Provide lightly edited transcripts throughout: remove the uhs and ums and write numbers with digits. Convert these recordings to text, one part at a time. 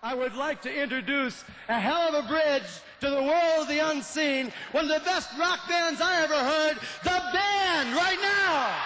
I would like to introduce a hell of a bridge to the world of the unseen, one of the best rock bands I ever heard, The Band, right now.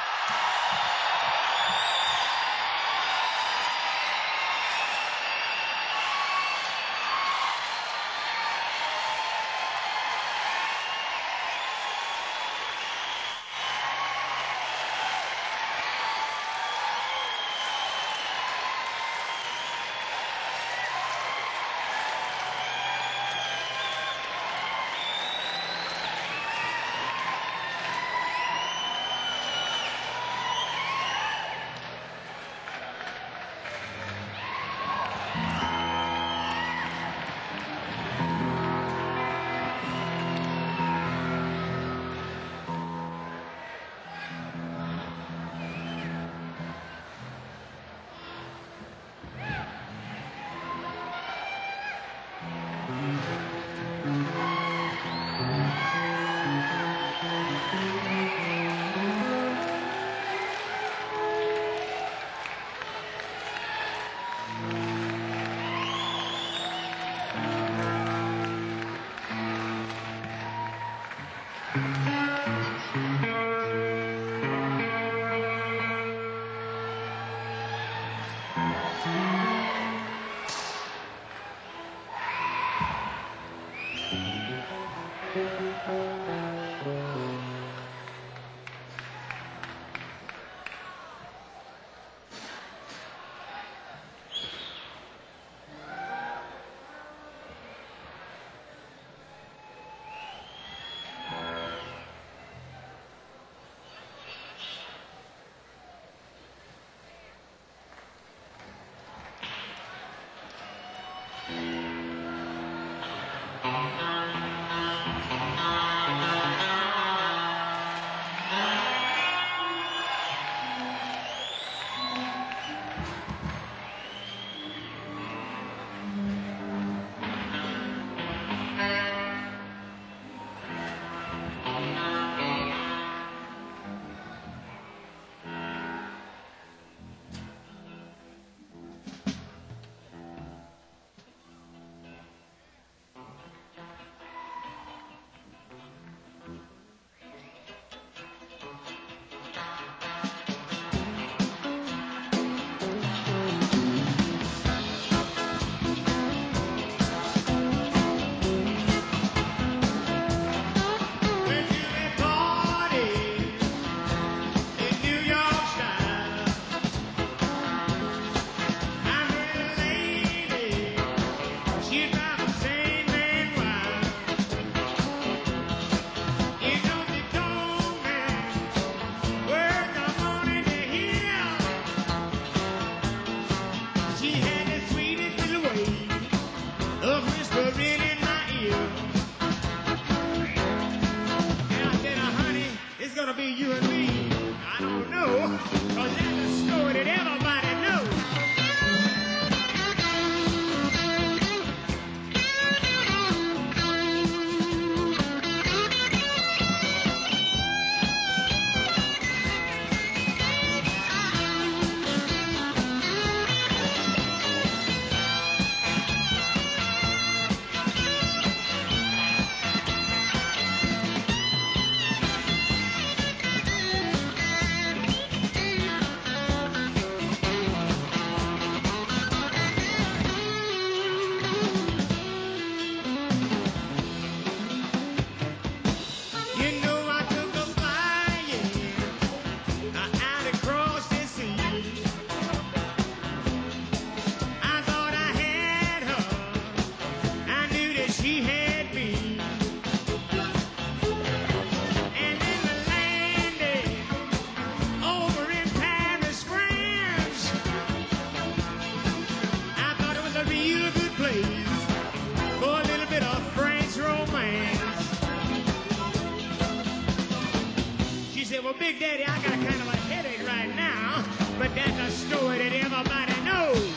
Well, Big Daddy, I got kind of a headache right now, but that's a story that everybody knows.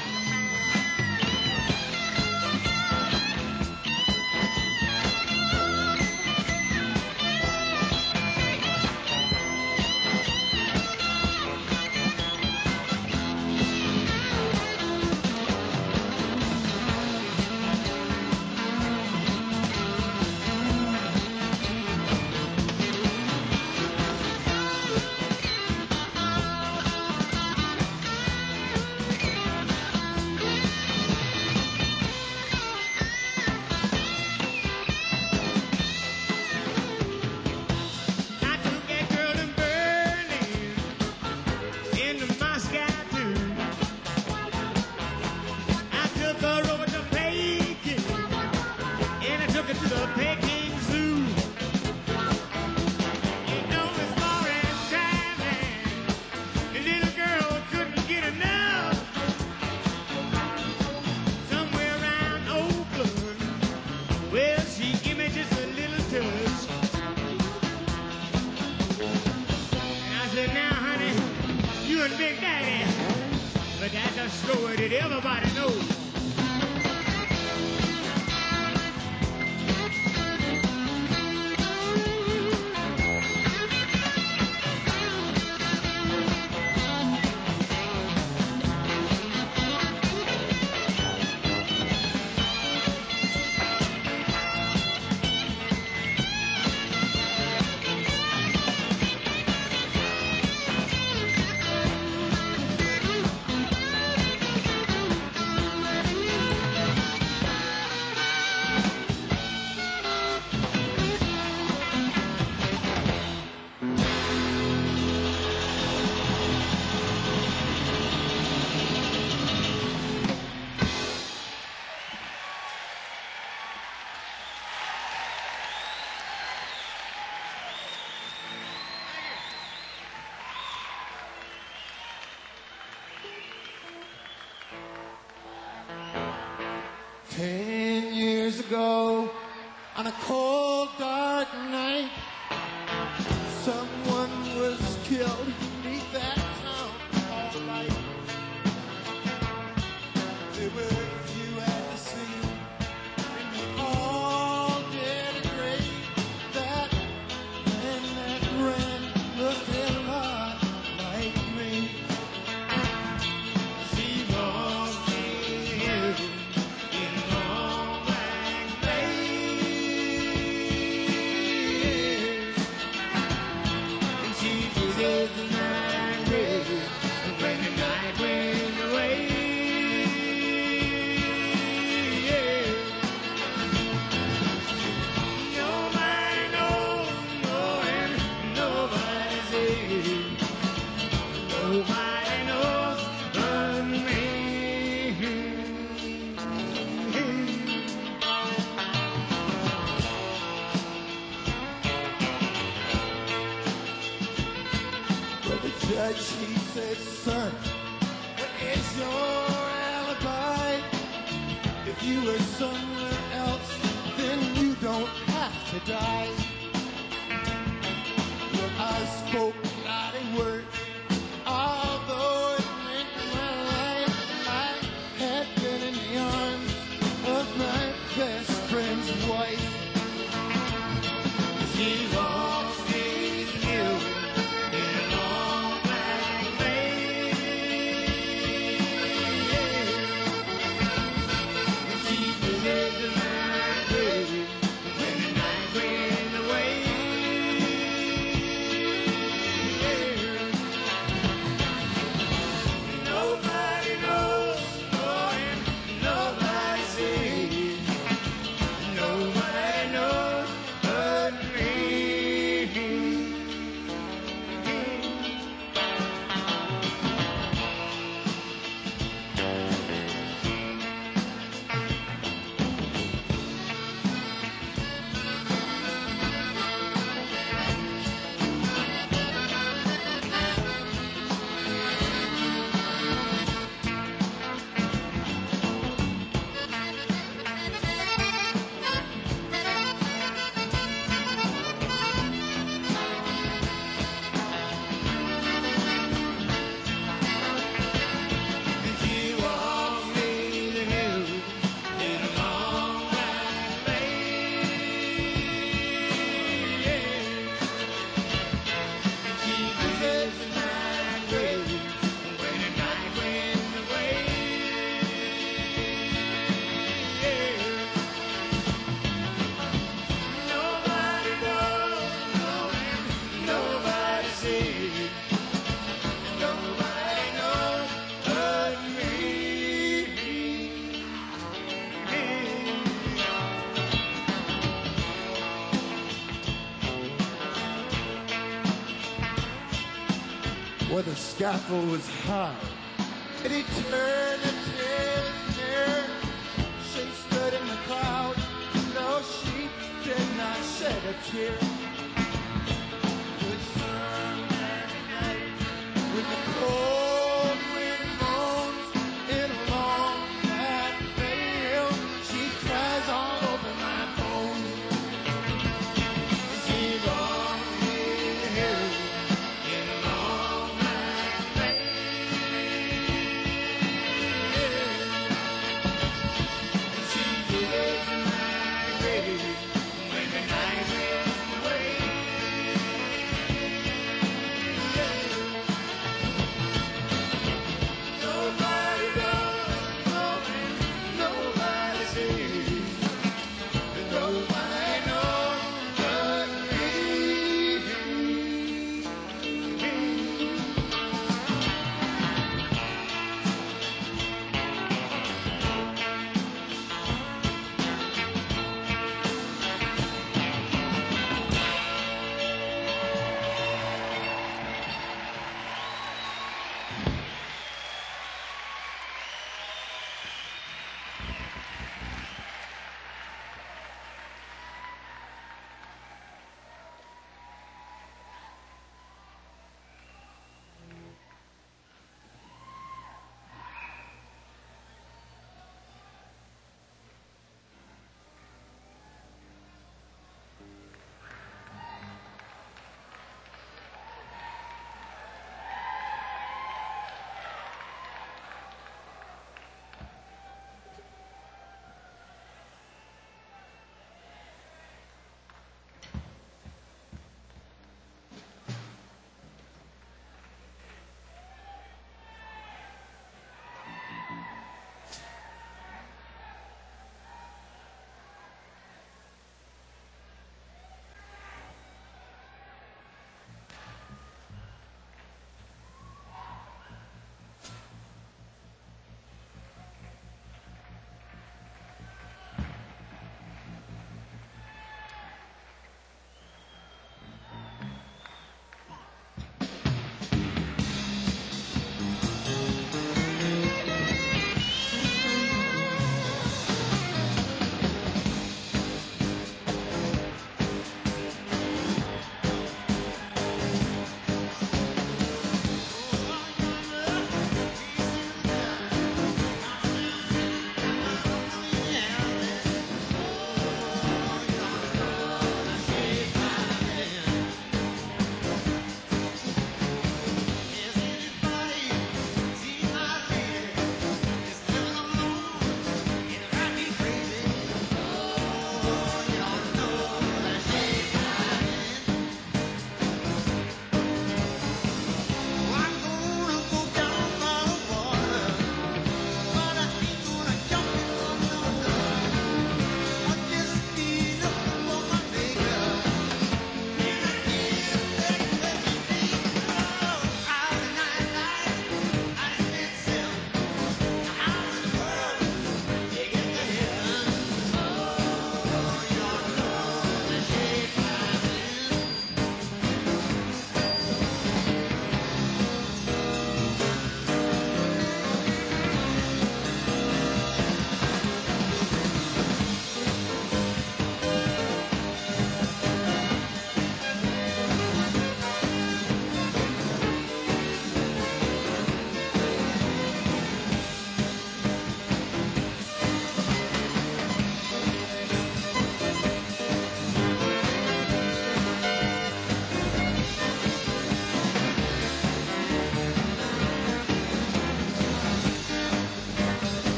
everybody knows. Years ago, on a cold, dark night, someone was killed beneath that town hall light. There were few at the scene, and we all did agree that man that ran looked a lot like me. She was here. Judge, he said, son, what is your alibi? If you were somewhere else, then you don't have to die. But I spoke not a word, although it meant my life. I had been in the arms of my best friend's wife. She walks in you. Where the scaffold was high, and he turned a tearless mirror. She stood in the crowd, though she did not shed a tear. Good Sunday night, with the cold wind moans in along that veil, she cries all over my bones. She walks me here in along.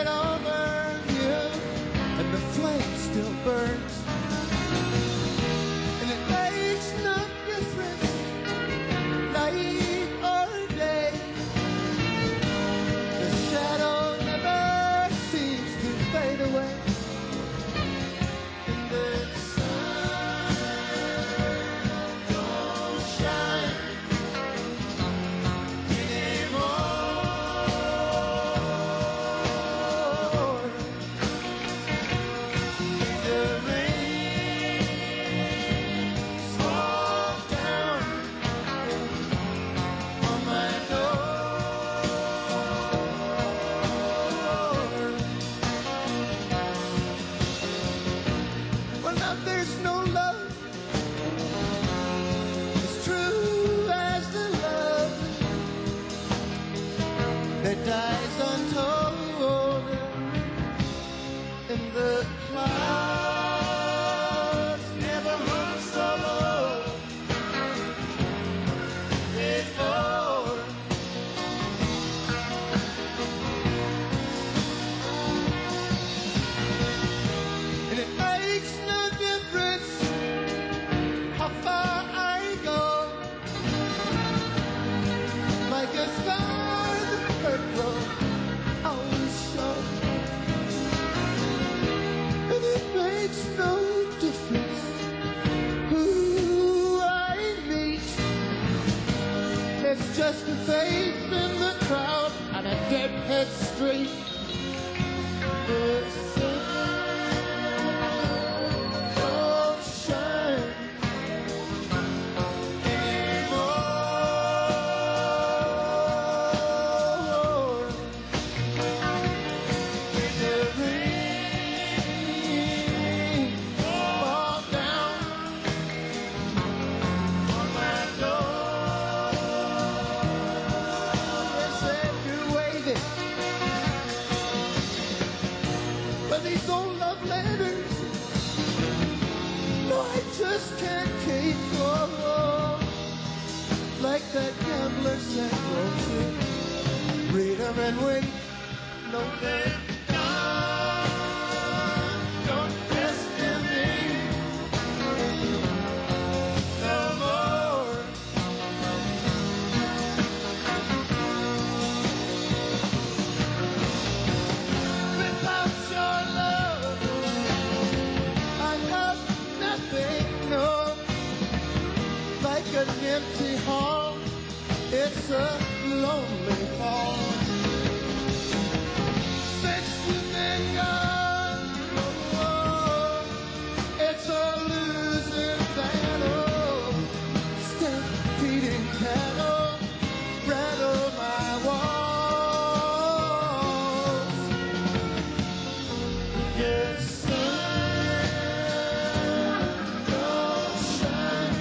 it over you, and the flame still burns. And it makes no difference, night or day. The shadow never seems to fade away. And the sun don't shine there's no love as true as the love that dies untold in the clouds. Never hung so low before. And it makes no difference how far I go, like a star that grows always show. And it makes no difference who I meet. It's just a face in the crowd and a deadhead street. The sun don't shine anymore. When the rain falls down on my door, yes, and you're waving. But these old love letters, no, I just can't keep going. Like that gambler said, won't you read 'em and wait? No, they don't destiny no more. Without your love, I have nothing, no. Like an empty hall, it's a lonely hall. Since you've been gone, oh, it's a losing battle. Stampeding cattle rattle my walls. Yes, sun don't shine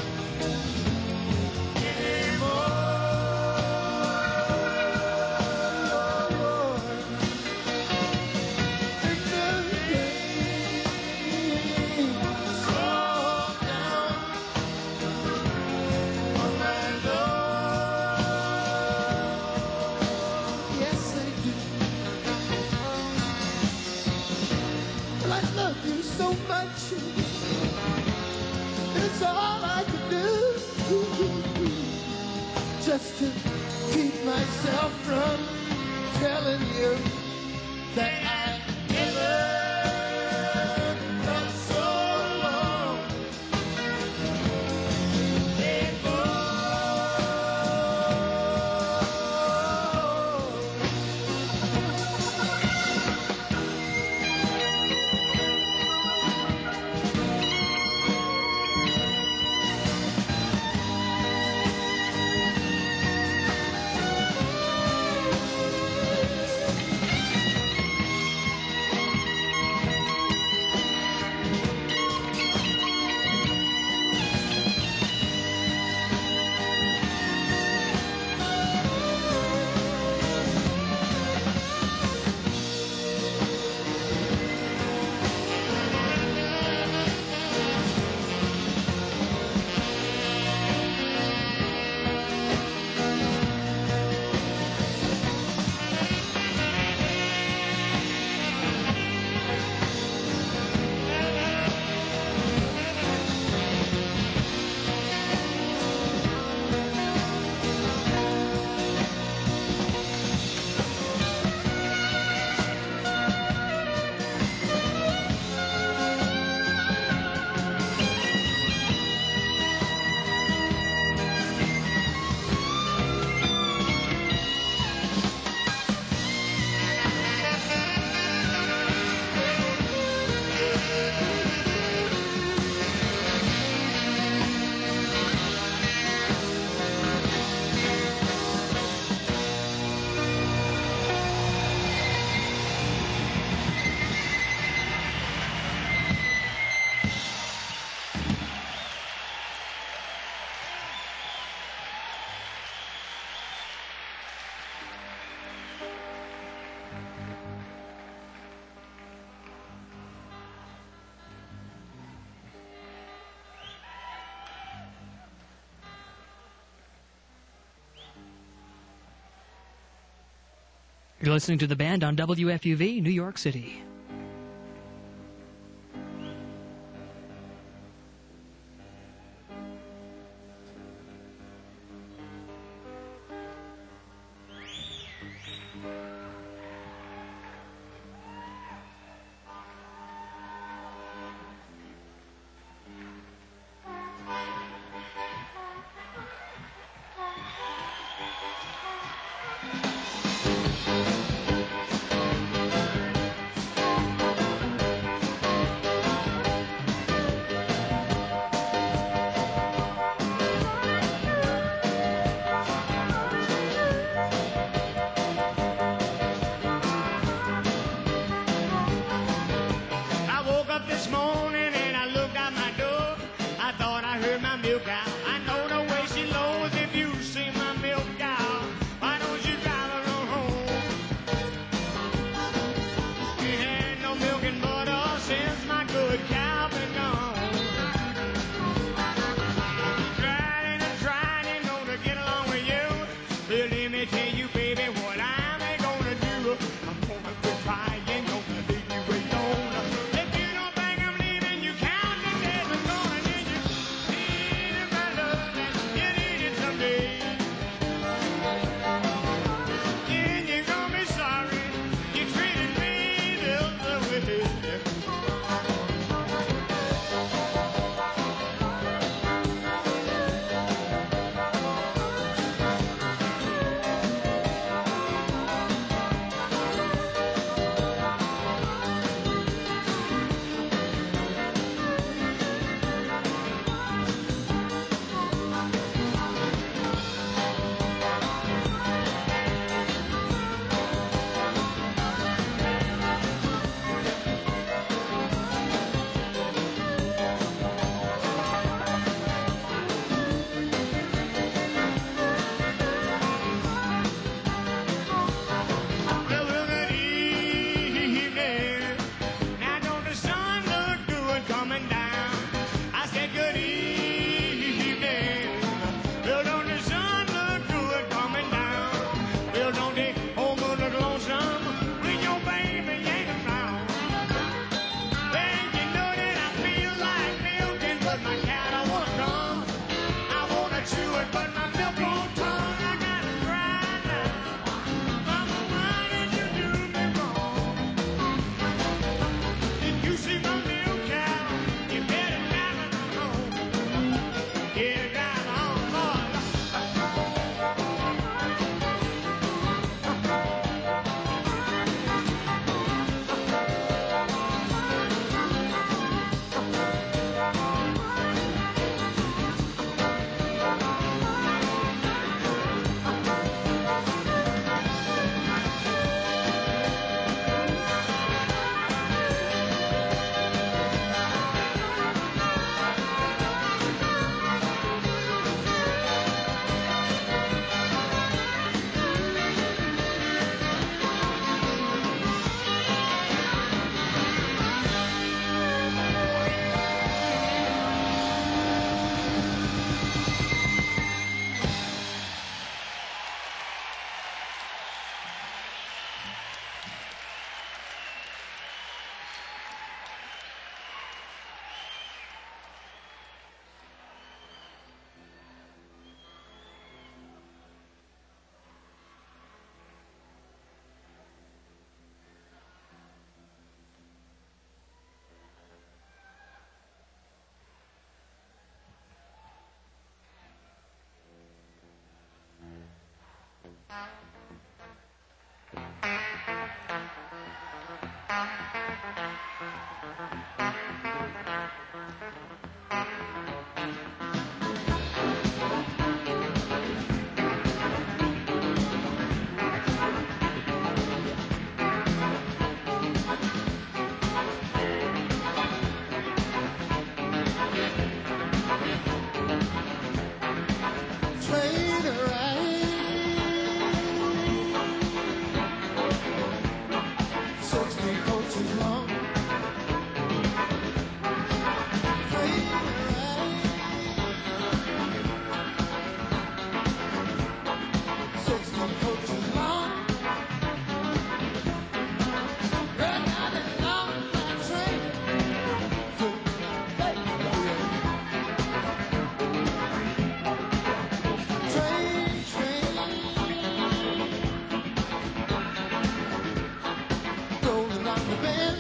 I love you so much. It's all I can do just to keep myself from telling you that I never felt so long You're listening to the band on WFUV, New York City. the bend.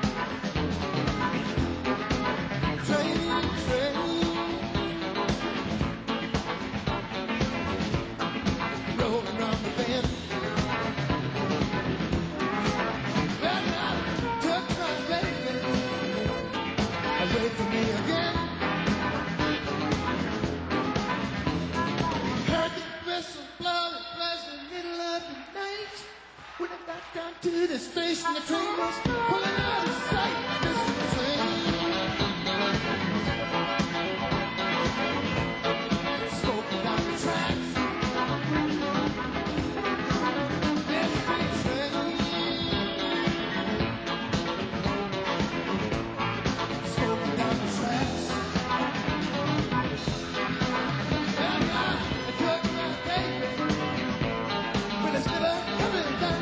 Train, train, rolling around the bend. Well, I took my baby away from me again. Heard the whistle blow, it was the middle of the night. When I got down to the station, the train was pulling out of sight. This is the train. Smoking down the tracks. This is the train. Smoking down the tracks. And I took my baby, but it's never coming back.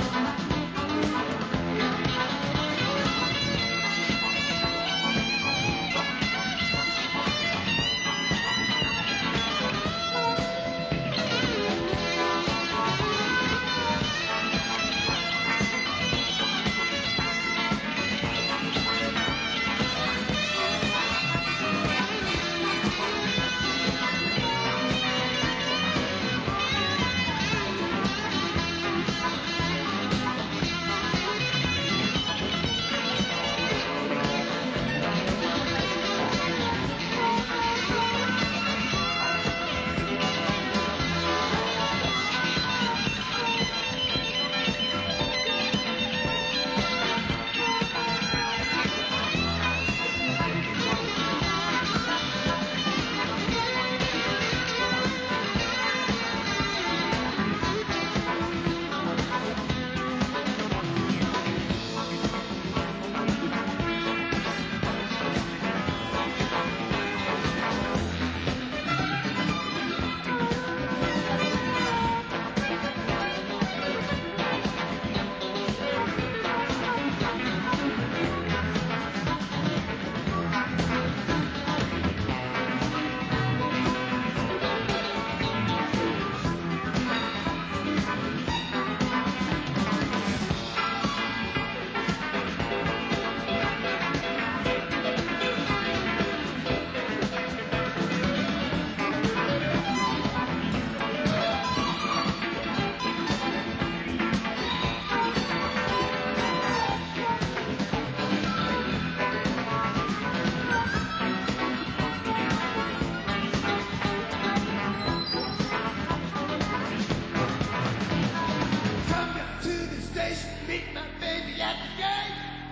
Come down to the station, meet my baby at the gate.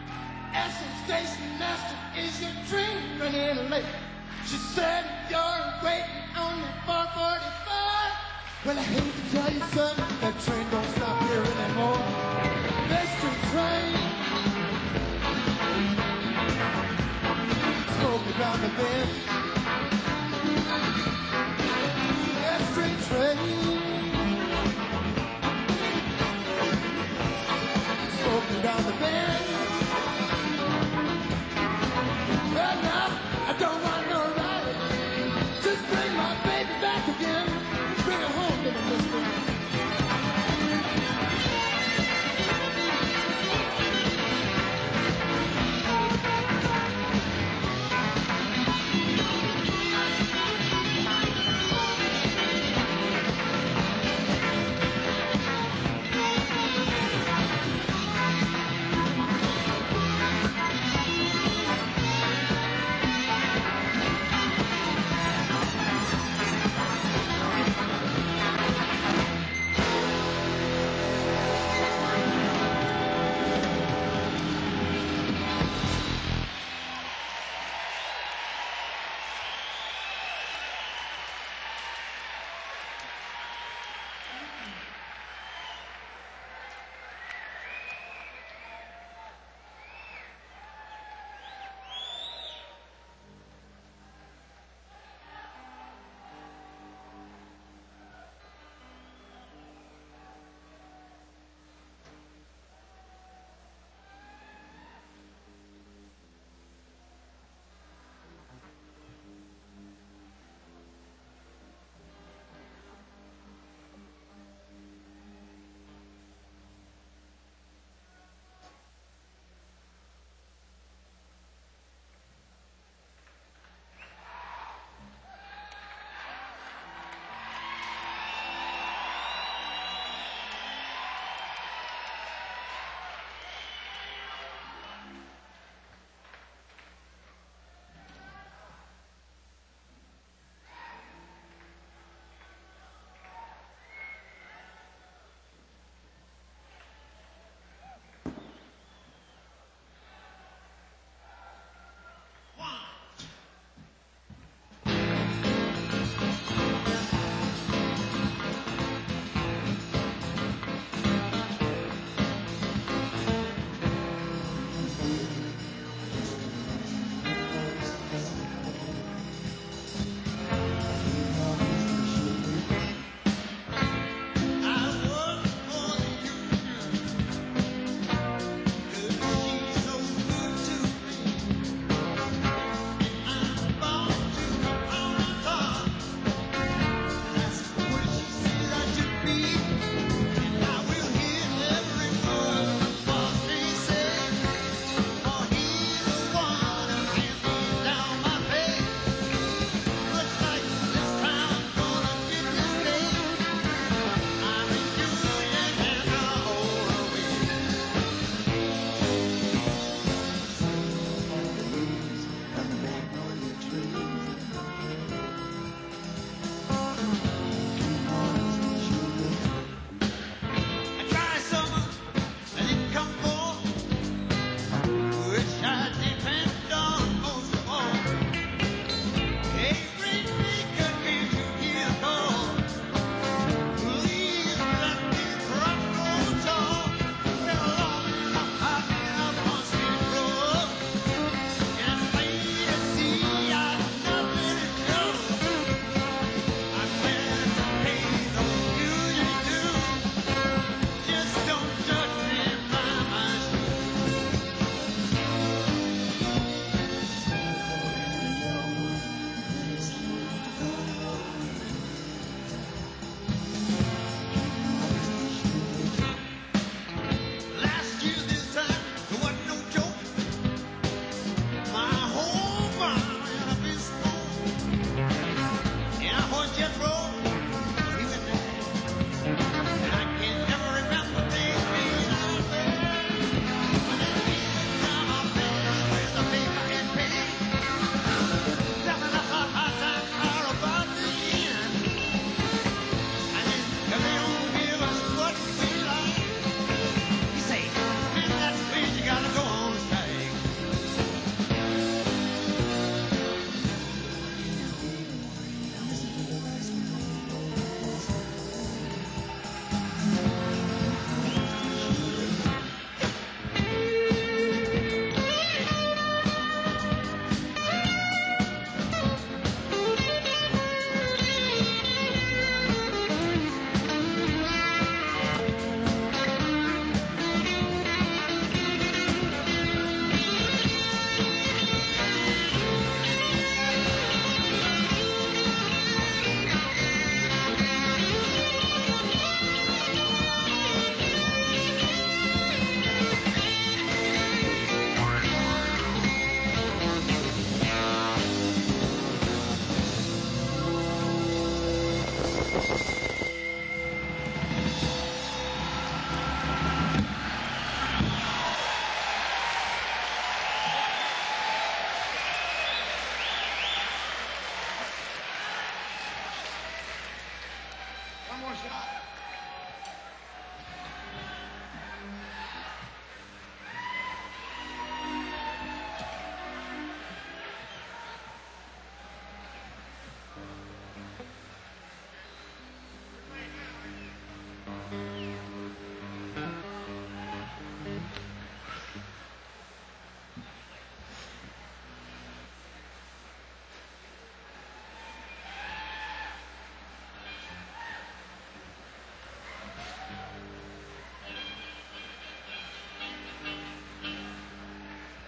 Ask the station master, is your train running late? She said, you're waiting on the 445. Well, I hate to tell you, son, that train don't stop here anymore. Western train, smoking down the bend. Western train, smoking down the bend. Well, now, I don't want no ride. Just bring my baby back again. Bring her home to me, mister.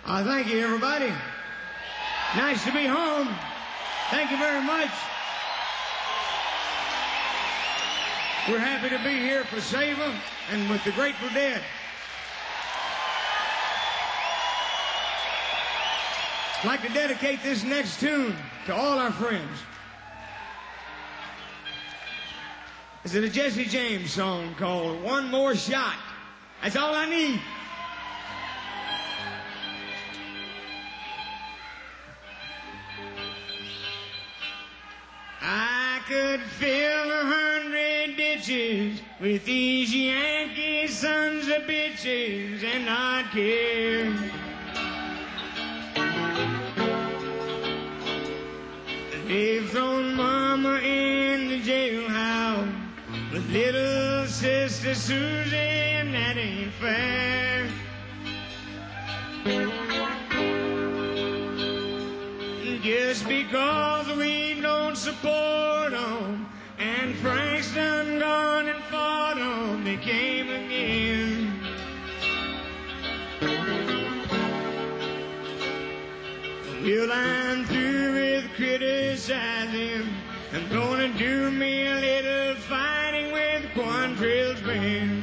Thank you, everybody. Nice to be home. Thank you very much. We're happy to be here for Sava and with the Grateful Dead. I'd like to dedicate this next tune to all our friends. It's a Jesse James song called One More Shot. That's all I need. I could fill 100 ditches with these Yankee sons of bitches and not care. They've thrown Mama in the jailhouse with little sister Susie, and that ain't fair. Just because we don't support them, and Frank's done gone and fought them, they came again. Well, I'm through with criticizing. I'm gonna do me a little fighting with Quantrill's band.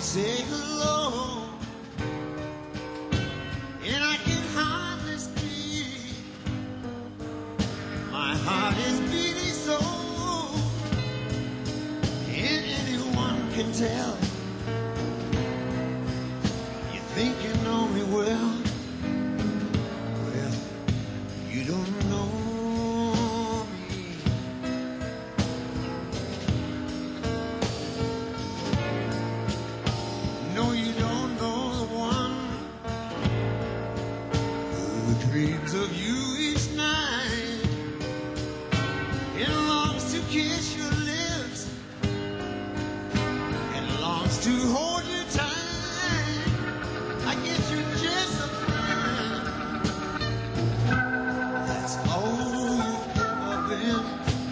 say hello, and I can hardly speak. My heart is beating so, and anyone can tell. You think you know me well. Well, you don't know me. No, you don't know the one who dreams of you each night and longs to kiss your lips and longs to hold you tight. I guess you're just a friend. That's all you've ever been,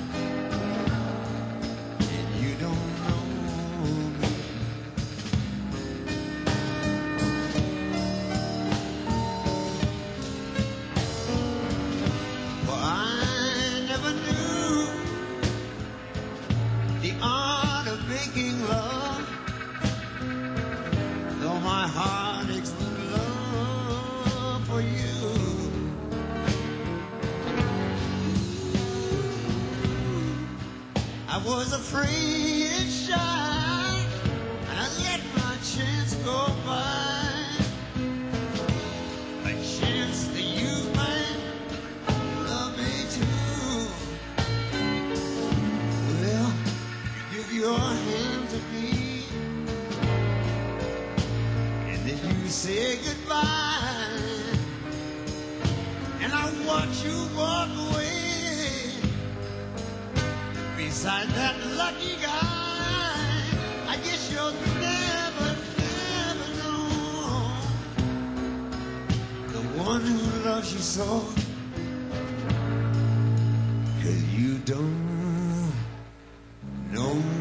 and you don't know me. For I never knew the art of making love, though my heart aches with love for you. I was afraid and shy, and I let my chance go by. A chance that you might love me too. Well, you give your hand to me, and then you say goodbye, and I watch you walk away beside that lucky guy. I guess you'll never, never know the one who loves you so, 'cause you don't know me.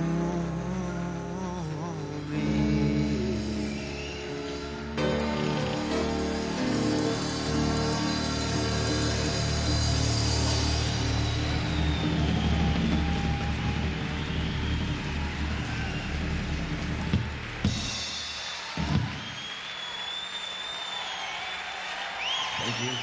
Thank you.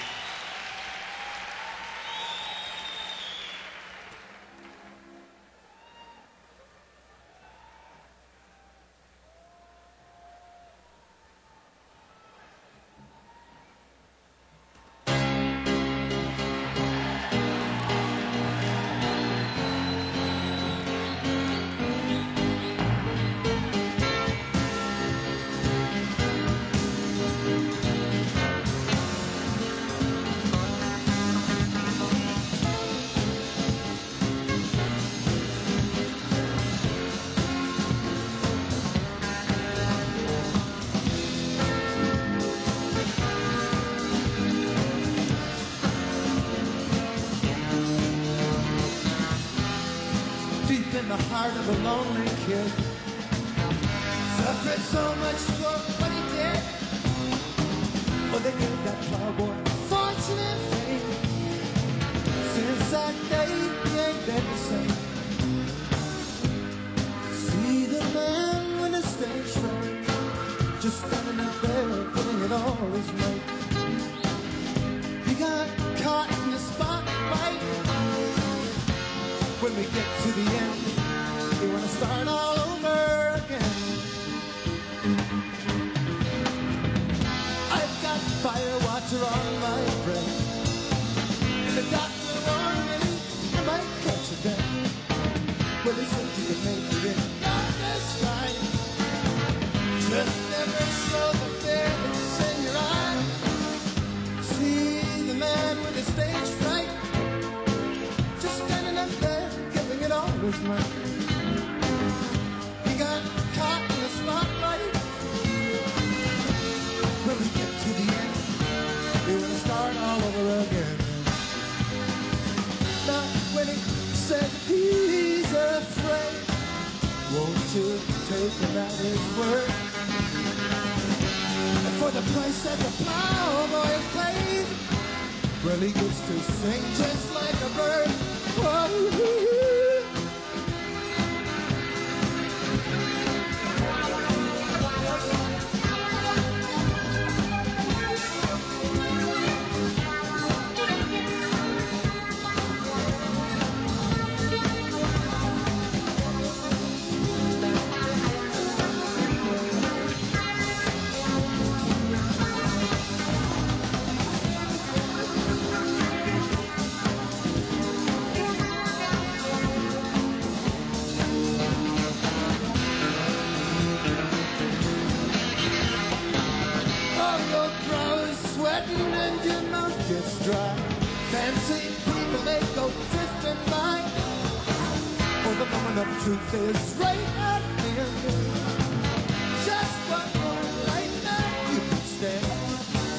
Deep in the heart of a lonely kid, suffered so much for what he did. Well, they gave that cowboy fortune and fame. Since that day, he ain't been the same. See the man with the stage fright, just standing up there, putting it all his weight. He got caught in the spotlight. When we get to the end, we want to start all over again. I've got fire water on my breath, and the doctor warned me I might catch a death. Well, he said you can make it in darkness right. Just never show the fear that's in your eye. See the man with the stage fright, just standing up there, giving it all his might. He got caught in the spotlight. When we get to the end, we want to start all over again. Now, when he said he's afraid, won't you take him at his word? And for the price that the plowboy has paid, well, he gets to sing just like a bird. Whoa. truth is right at the end. Just one more light that you can stand.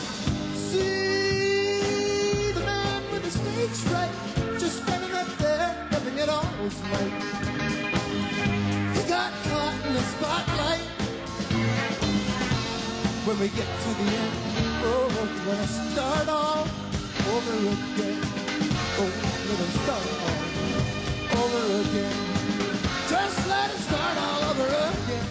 See the man with the stage fright, just standing up there, nothing at all is right. He got caught in the spotlight. When we get to the end, oh, we're gonna start all over again. Oh, we're gonna start all over again. Just let it start all over again.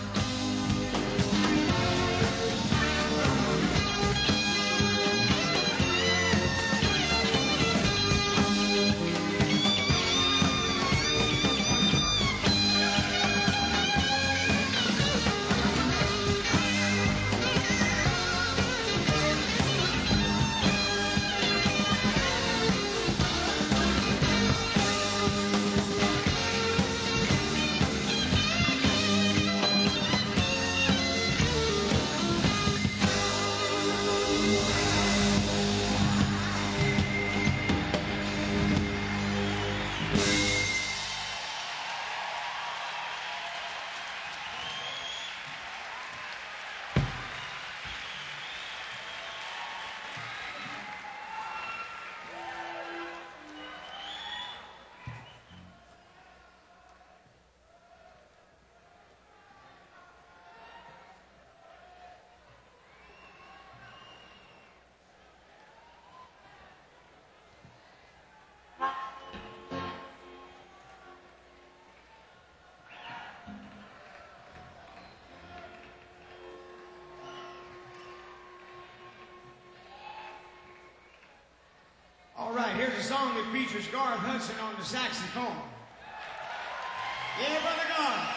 All right, here's a song that features Garth Hudson on the saxophone. Yeah, Brother Garth.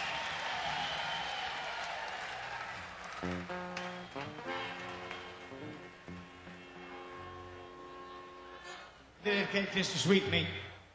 Dedicate this to Sweet Meat.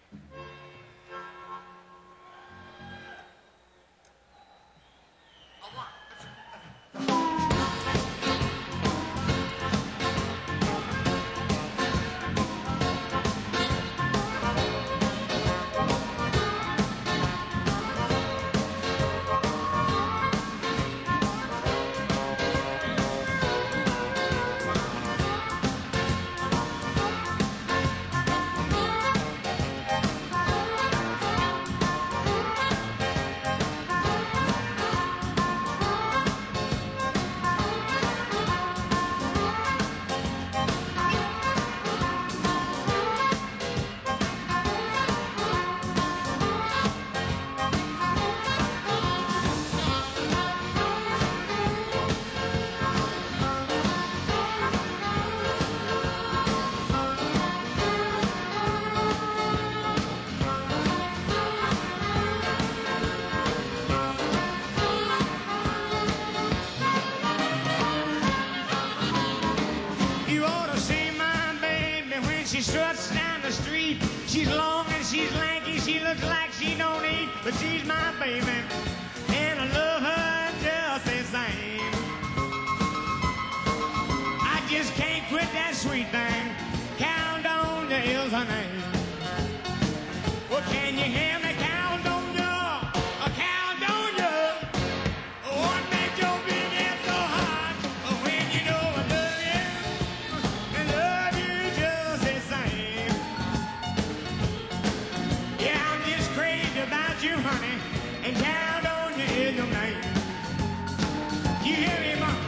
She struts down the street. She's long and she's lanky. She looks like she don't eat, but she's my baby, and I love her just the same. I just can't quit that sweet thing. Count on you is her name. Well, can you hear me? Count on you. Count on you. What makes your big head so hot? When you know I love you, and love you just the same. Yeah, I'm just crazy about you, honey, and count on you is your name. You hear me, Mom?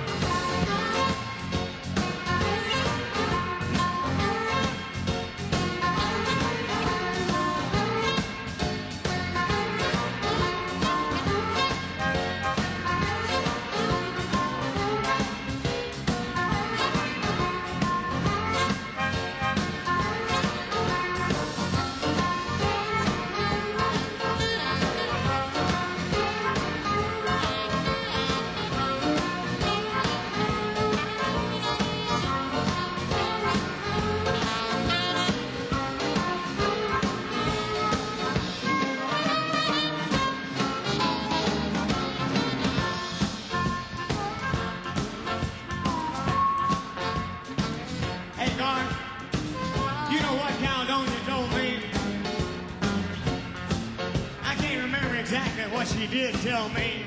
she did tell me.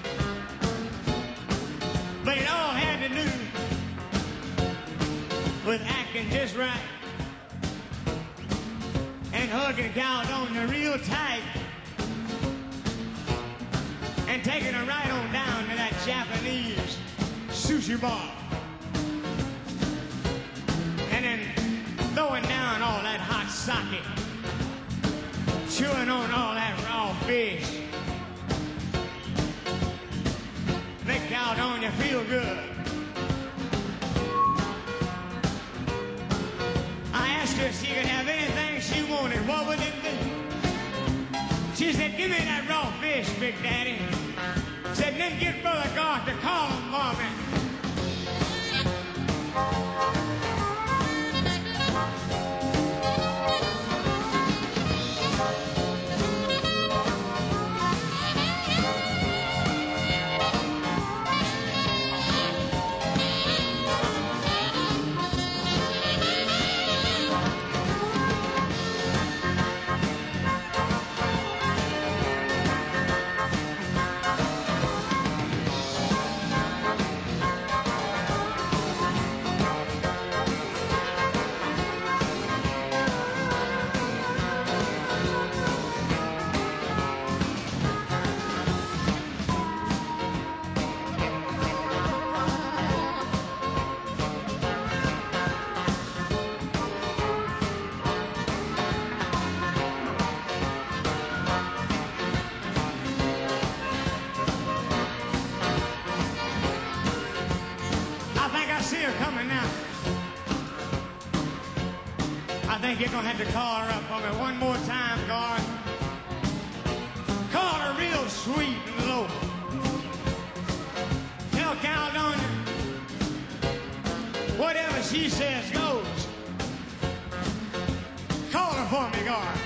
But it all had to do with acting just right and hugging Caledonia real tight and taking her right on down to that Japanese sushi bar and then throwing down all that hot sake, chewing on all that raw fish. Make Caledonia feel good. I asked her if she could have anything she wanted. What would it be? She said, give me that raw fish, Big Daddy. Said, then get Brother Garth to call him for me. I think you're gonna have to call her up for me one more time, Garth. Call her real sweet and low. Tell Caledonia, whatever she says goes. Call her for me, Garth.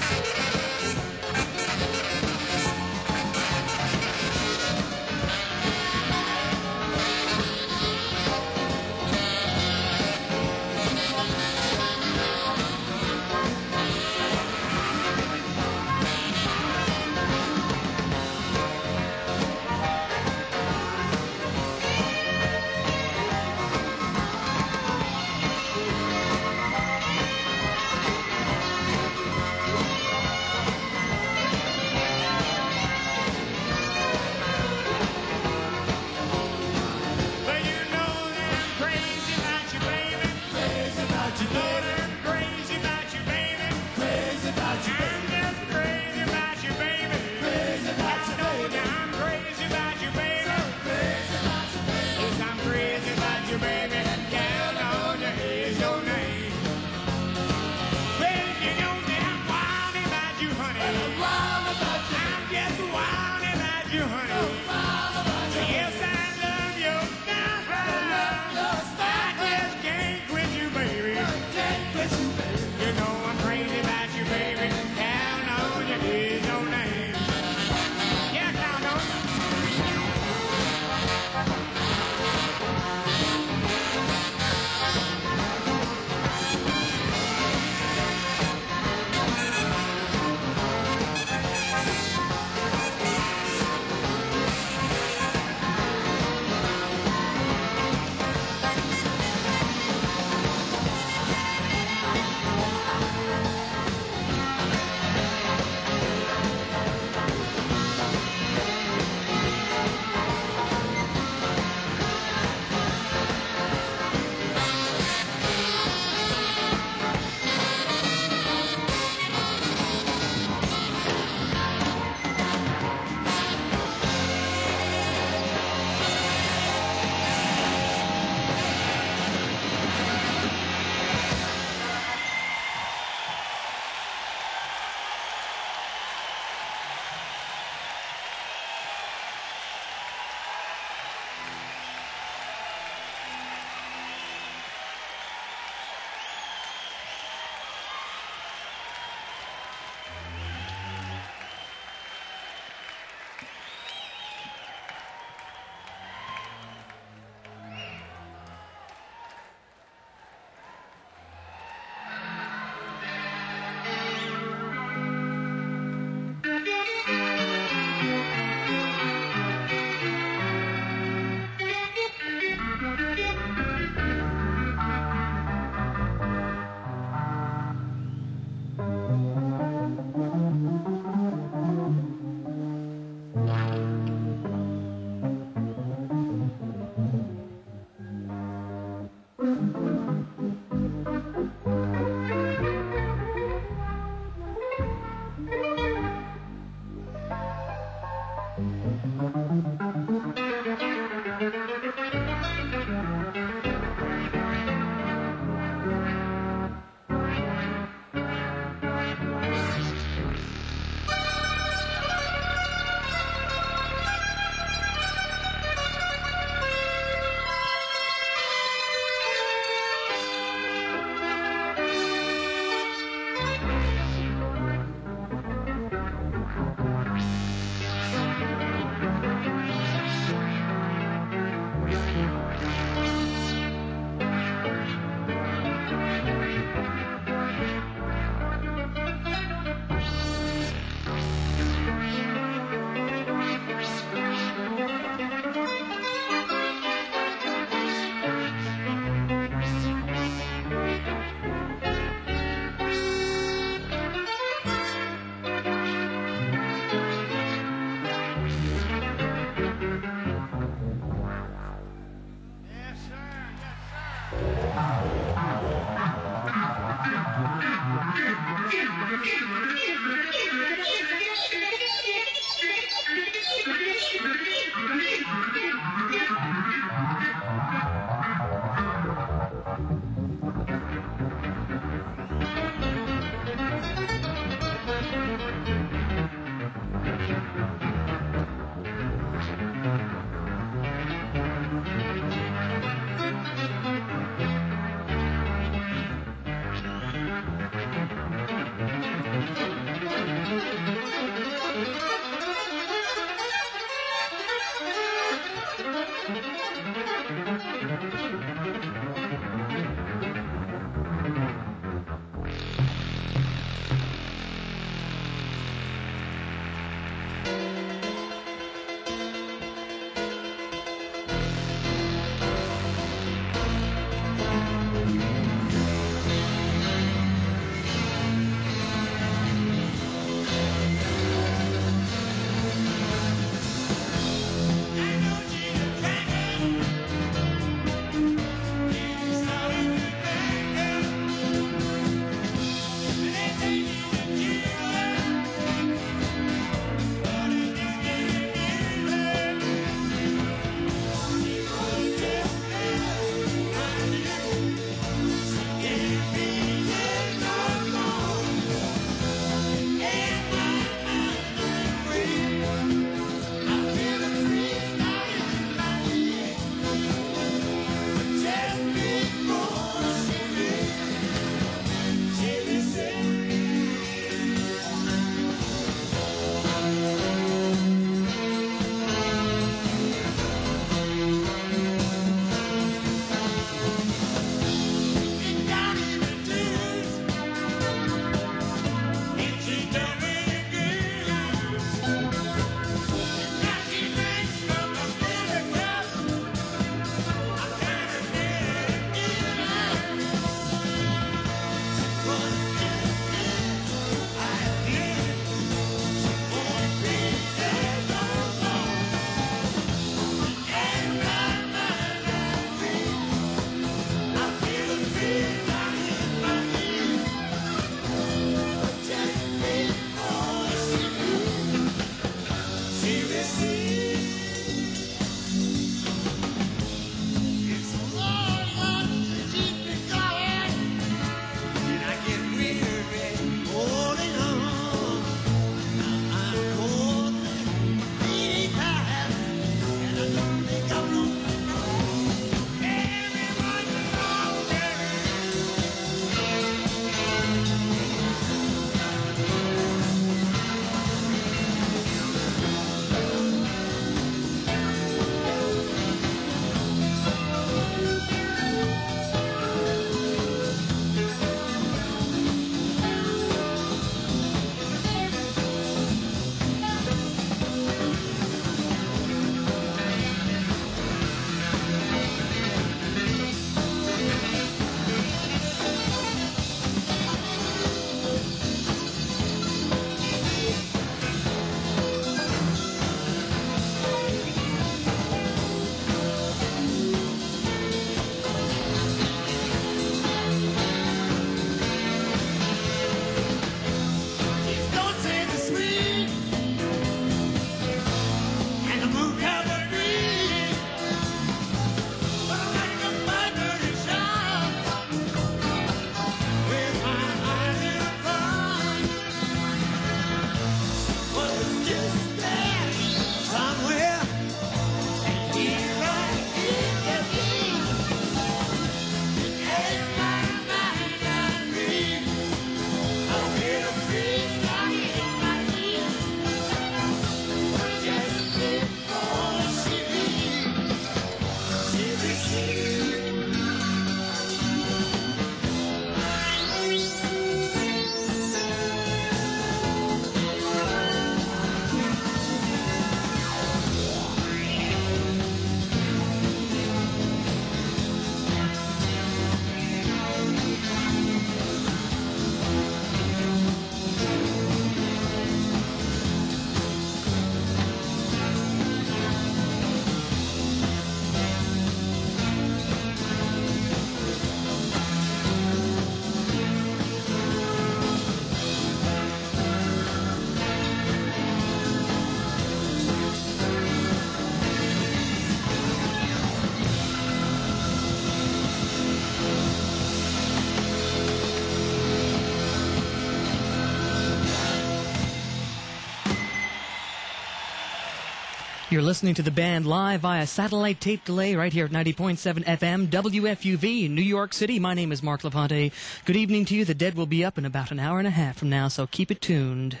You're listening to the band live via satellite tape delay right here at 90.7 FM, WFUV, New York City. My name is Mark Levante. Good evening to you. The Dead will be up in about an hour and a half from now, so keep it tuned.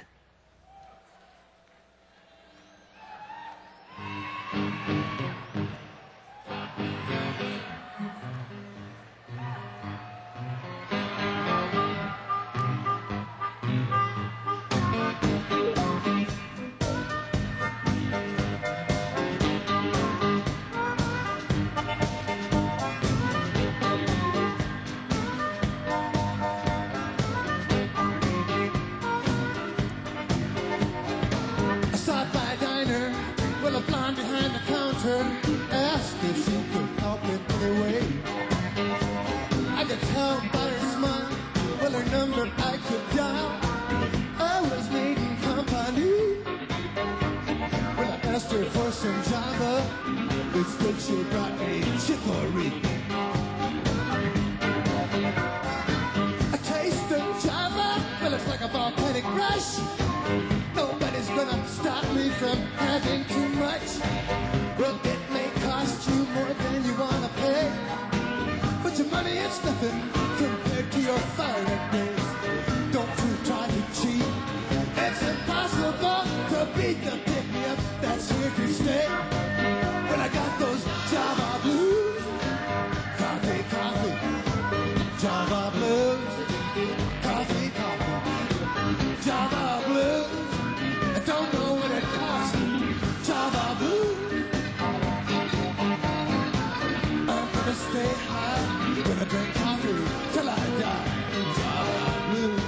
Asked if she could help in any way. I could tell by her smile, well, her number I could dial. I was needing company. Well, I asked her for some Java. Instead, she brought me chicory. A taste of Java, well, it's like a volcanic rush. Nobody's gonna stop me from having too much. Well, it may cost you more than you wanna pay, but your money is nothing compared to your fire days. Don't you try to cheat. It's impossible to beat the pick-me-up that's here to stay. When I got those Java blues, coffee, coffee, Java blues, coffee, coffee, Java blues. I don't know what it costs, Java blues. Stay high, gonna drink coffee till I die. Java blues.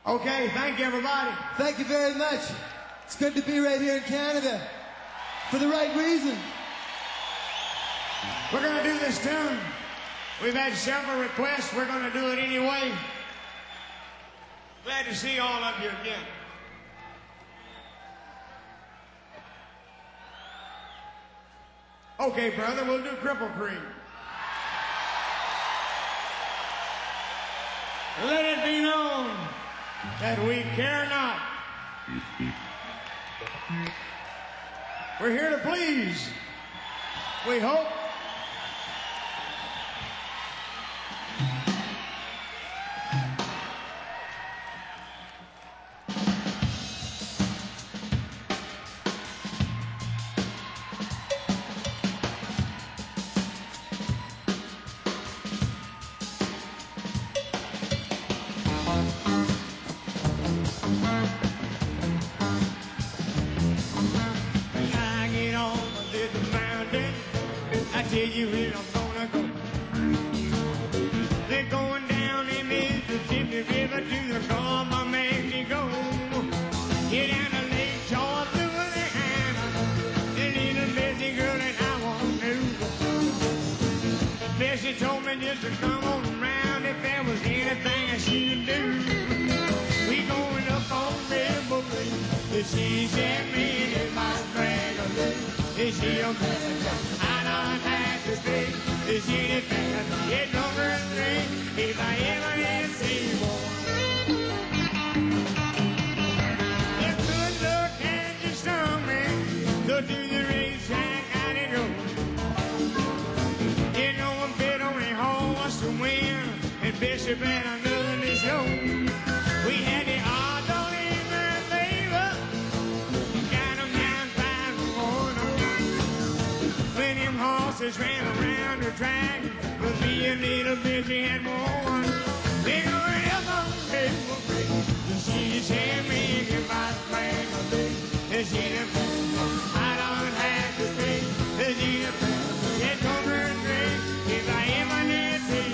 Okay, thank you, everybody. Thank you very much. It's good to be right here in Canada for the right reason. We're going to do this tune. We've had several requests. We're going to do it anyway. Glad to see all of you again. Okay, brother, we'll do Cripple Creek. Let it be known that we care not. We're here to please. We hope. Tell you where I'm gonna go. They're going down in Mississippi River to the Gulf of Mexico. Get down to Lake Charles, Louisiana. The little Bessie girl that I want to. Bessie told me just to come on around if there was anything I should do. We going up on Rebel Creek. She said me in my dragger. Is she a I don't have to speak. Is she the best? Get over a drink if I ever did see one. If good luck had just stung me, so do the racetrack out it goes. You know I'm bet on a horse to win, and Bishop had another to show. We had the odds on in their favor. Got them down 5-1. When them horses ran around the track, but me a little busy had more. They go up on Rebel Creek. She said me if I sprang a big. She the I don't have to speak. She the get over and drink if I ever did see.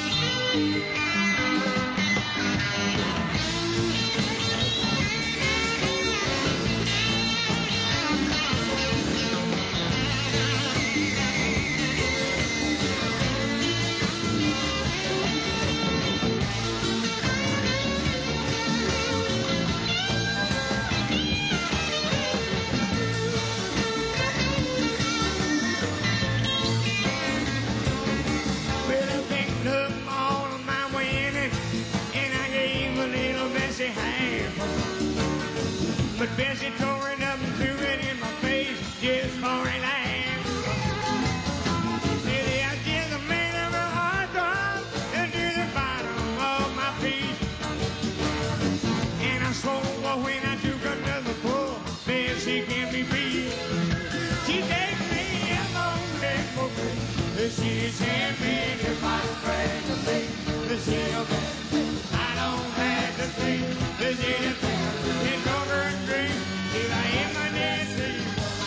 But Bessie tore it up and threw it in my face just for a laugh. Really, I just made of a heart throb and to the bottom of my feet. And I swore when I took another pull, Bessie can't be beat. She takes me up on Rebel Creek. She said me if I sprang a thing. She okay. I don't have to think. She it's over and drink if I ever did see.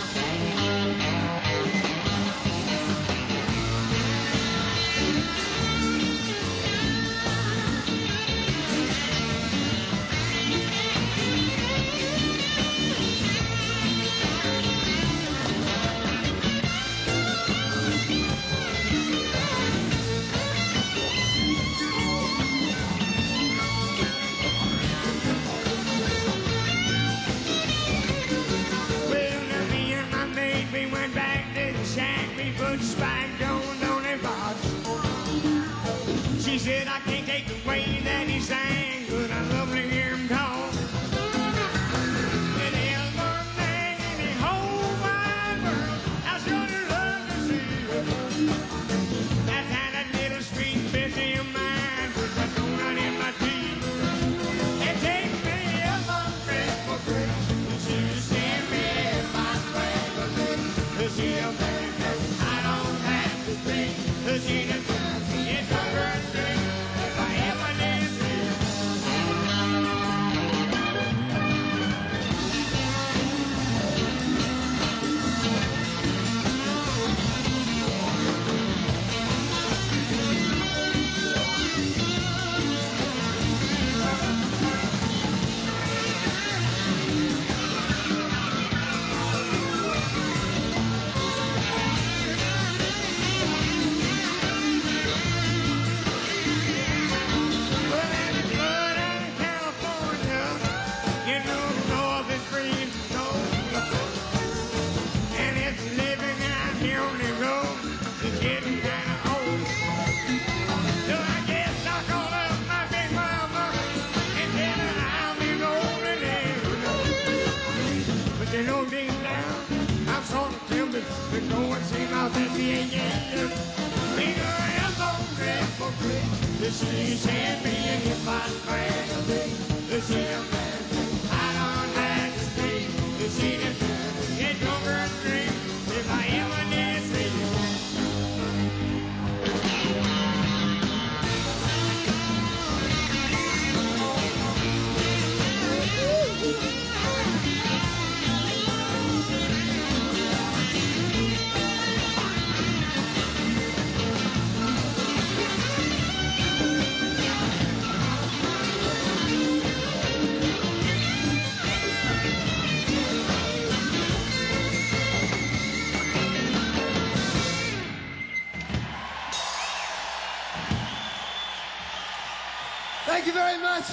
Put spiked on a box. She said I can't take the way that he sang, but I love to hear him talk. And there's one thing in the whole wide world I sure love to see. That's how that little sweet Bessie of mine puts a donut in my teeth. It takes me up on Rebel Creek. She said me if I sprang a bit. She she it's over and drink if I see me and get my strength. They see I'm I don't have to speak. They see them get drunk or drink if I ever did see you. Thank you very much.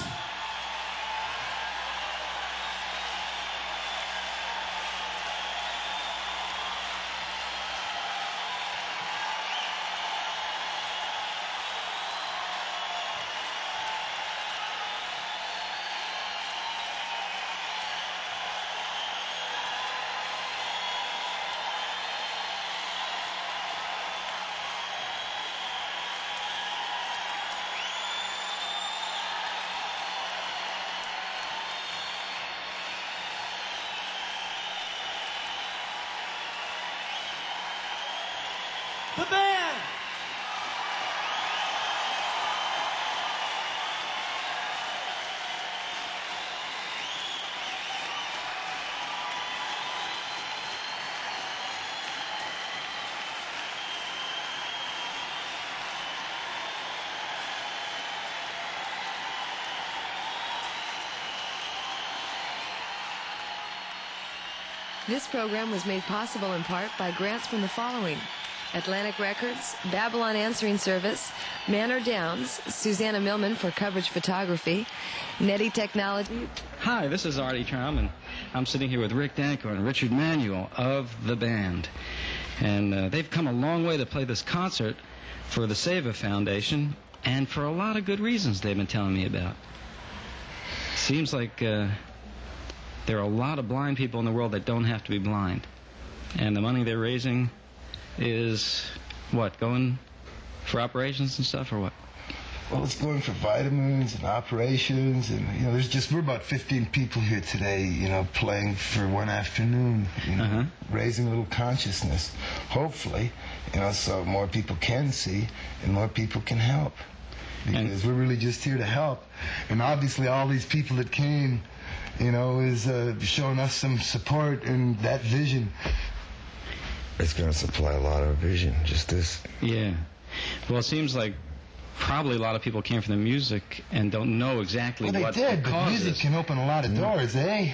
The band. This program was made possible in part by grants from the following: Atlantic Records, Babylon Answering Service, Manor Downs, Susanna Millman for coverage photography, Netty Technology. Hi, this is Artie Traum, and I'm sitting here with Rick Danko and Richard Manuel of the band. And they've come a long way to play this concert for the Seva Foundation, and for a lot of good reasons they've been telling me about. Seems like there are a lot of blind people in the world that don't have to be blind. And the money they're raising is, what, going for operations and stuff, or what? Well, it's going for vitamins and operations, and we're about 15 people here today, playing for one afternoon, raising a little consciousness, hopefully, so more people can see and more people can help, because we're really just here to help. And obviously, all these people that came, is showing us some support in that vision. It's going to supply a lot of vision, just this. Yeah. Well, it seems like probably a lot of people came from the music and don't know exactly what the but cause music is. can open a lot of doors, eh?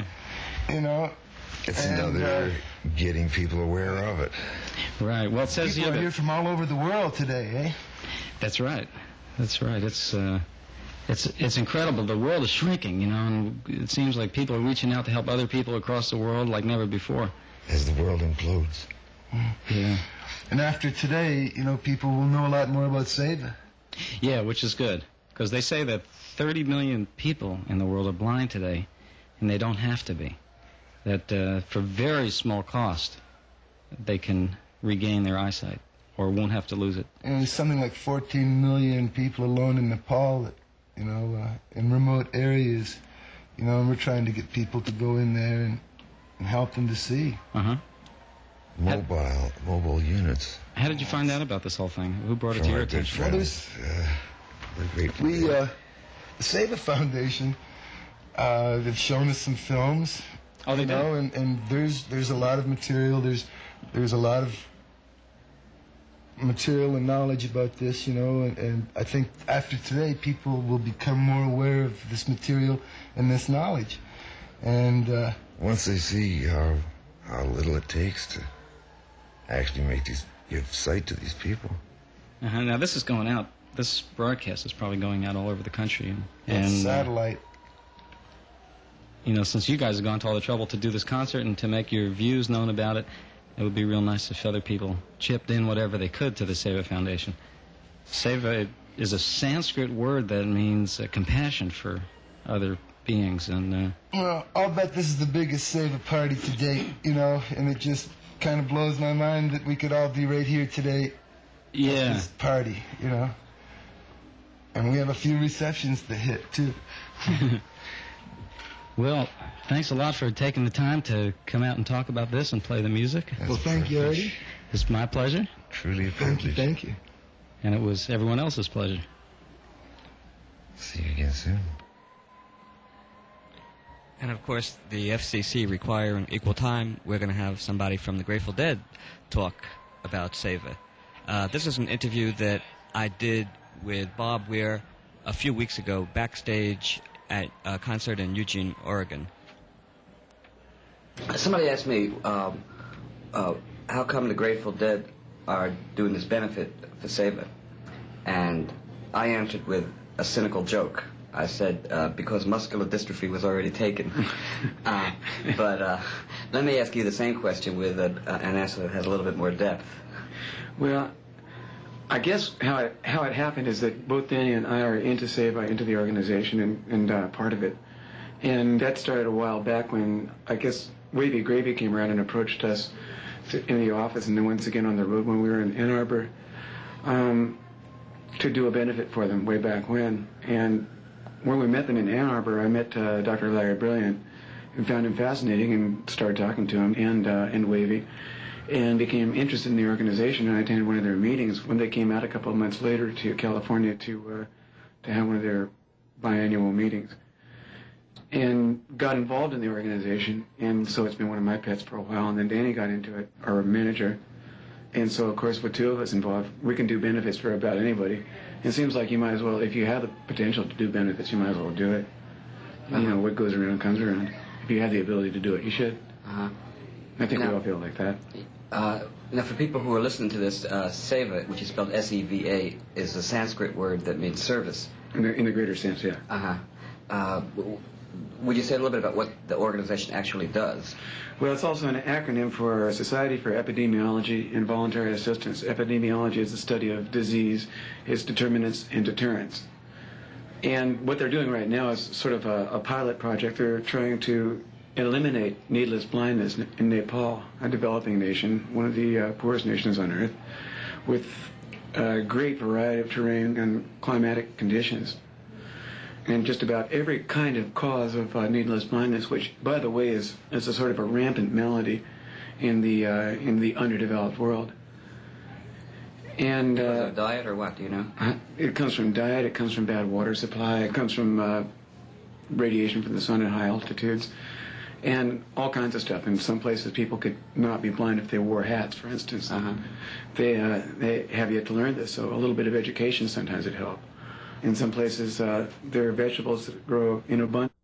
It's another getting people aware of it. Right. Well, it says people are here from all over the world today, eh? That's right. That's right. It's incredible. The world is shrinking, and it seems like people are reaching out to help other people across the world like never before. As the world implodes. Yeah. And after today, people will know a lot more about Seva. Yeah, which is good, because they say that 30 million people in the world are blind today, and they don't have to be. That for very small cost, they can regain their eyesight, or won't have to lose it. And there's something like 14 million people alone in Nepal that, in remote areas, and we're trying to get people to go in there and help them to see. Mobile units. How did you find out about this whole thing? Who brought it to your attention? Well, The the Seva Foundation, they've shown us some films. Oh, they did? And there's a lot of material. There's a lot of material and knowledge about this, and I think after today, people will become more aware of this material and this knowledge. And once they see how little it takes to actually give sight to these people. Now, this is going out. This broadcast is probably going out all over the country. And satellite. Since you guys have gone to all the trouble to do this concert and to make your views known about it, it would be real nice if other people chipped in whatever they could to the Seva Foundation. Seva is a Sanskrit word that means compassion for other beings. And well, I'll bet this is the biggest Seva party to date, and it just kind of blows my mind that we could all be right here today. Yeah. At this party, And we have a few receptions to hit, too. Well, thanks a lot for taking the time to come out and talk about this and play the music. Well, thank you, Artie. It's my pleasure. Truly a privilege. Thank you. And it was everyone else's pleasure. See you again soon. And of course, the FCC requiring equal time, we're going to have somebody from the Grateful Dead talk about Save It. This is an interview that I did with Bob Weir a few weeks ago backstage at a concert in Eugene, Oregon. Somebody asked me how come the Grateful Dead are doing this benefit for Save It, and I answered with a cynical joke. I said because muscular dystrophy was already taken. But let me ask you the same question with an answer that has a little bit more depth. Well, I guess how it happened is that both Danny and I are into Save It, into the organization and part of it. And that started a while back when, I guess, Wavy Gravy came around and approached us in the office and then once again on the road when we were in Ann Arbor to do a benefit for them way back when. And when we met them in Ann Arbor, I met Dr. Larry Brilliant and found him fascinating and started talking to him and Wavy, and became interested in the organization, and I attended one of their meetings when they came out a couple of months later to California to have one of their biannual meetings, and got involved in the organization, and so it's been one of my pets for a while, and then Danny got into it, our manager, and so of course with two of us involved, we can do benefits for about anybody. It seems like you might as well, if you have the potential to do benefits, you might as well do it. You know, what goes around comes around. If you have the ability to do it, you should. I think we all feel like that. Now, for people who are listening to this, Seva, which is spelled S-E-V-A, is a Sanskrit word that means service. In the greater sense, yeah. Would you say a little bit about what the organization actually does? Well, it's also an acronym for Society for Epidemiology and Voluntary Assistance. Epidemiology is the study of disease, its determinants, and deterrents. And what they're doing right now is sort of a pilot project. They're trying to eliminate needless blindness in Nepal, a developing nation, one of the poorest nations on earth, with a great variety of terrain and climatic conditions. And just about every kind of cause of needless blindness, which, by the way, is a sort of a rampant malady in the underdeveloped world. And diet or what? Do you know? It comes from diet. It comes from bad water supply. It comes from radiation from the sun at high altitudes, and all kinds of stuff. In some places, people could not be blind if they wore hats, for instance. They have yet to learn this, so a little bit of education sometimes would help. In some places, there are vegetables that grow in abundance.